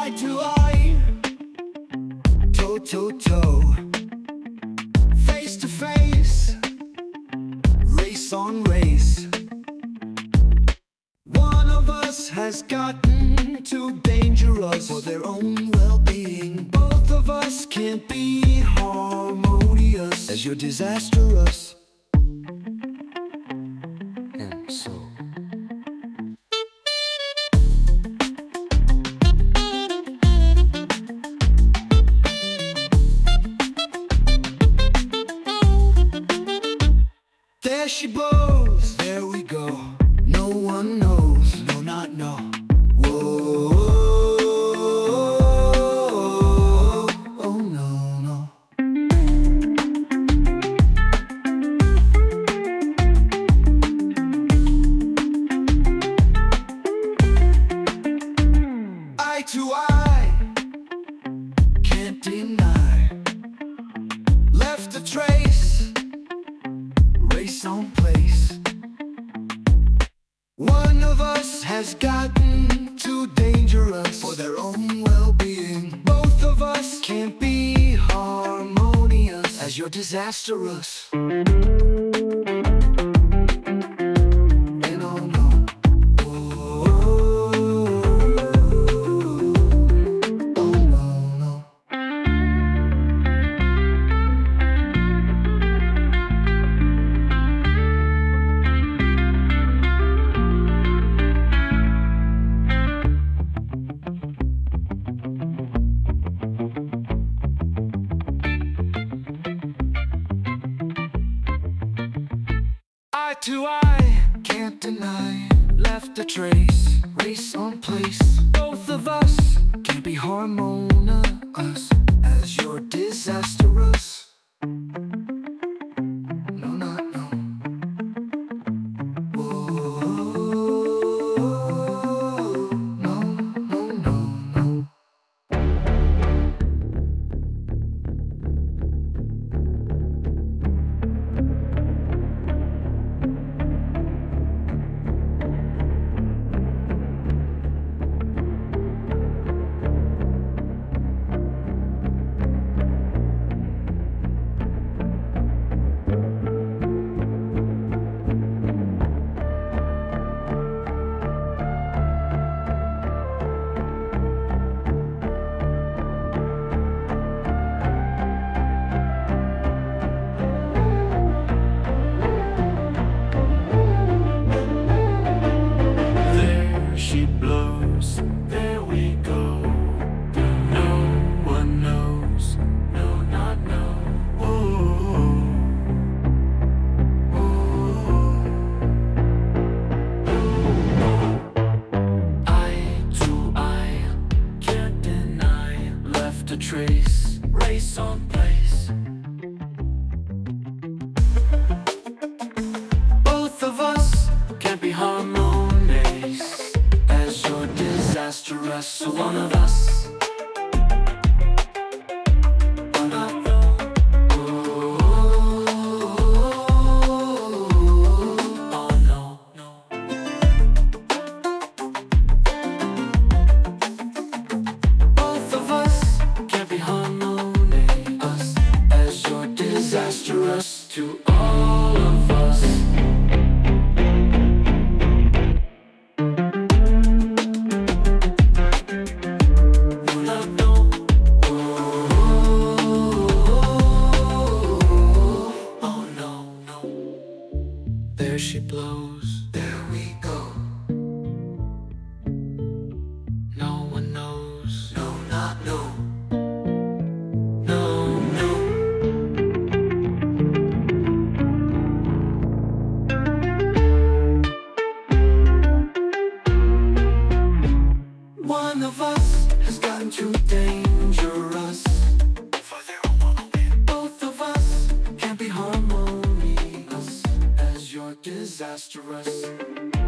Eye to eye, toe to toe, face to face, race on race. One of us has gotten too dangerous for their own well-being. Both of us can't be harmonious, as you're disastrous. And so there she blows, there we go. No one knows, no, not no. Whoa, oh no, no. Eye to eye, can't deny. Left a trace, race on place. One of us has gotten too dangerous for their own well-being. Both of us can't be harmonious, as you're disastrous. And oh no, oh no, no. Eye to eye, can't deny. Left a trace, race on place. Both of us can't be harmonious, as you're disastrous. No, not no. Whoa, no, no, no, no. There she blows, there we go. No one knows, no, not no. Eye to eye, can't deny. Left a trace, race on place. Both of us can't be harmonious, as you're disastrous. So one of us, one of them. Oh no, no. Both of us can't be harmonious, as you're disastrous to all of us. There she blows, there we go. No one knows, no, not no. No, no. One of us has gotten too dangerous for their own well-being. Both of us can't be harmonious, as you're disastrous.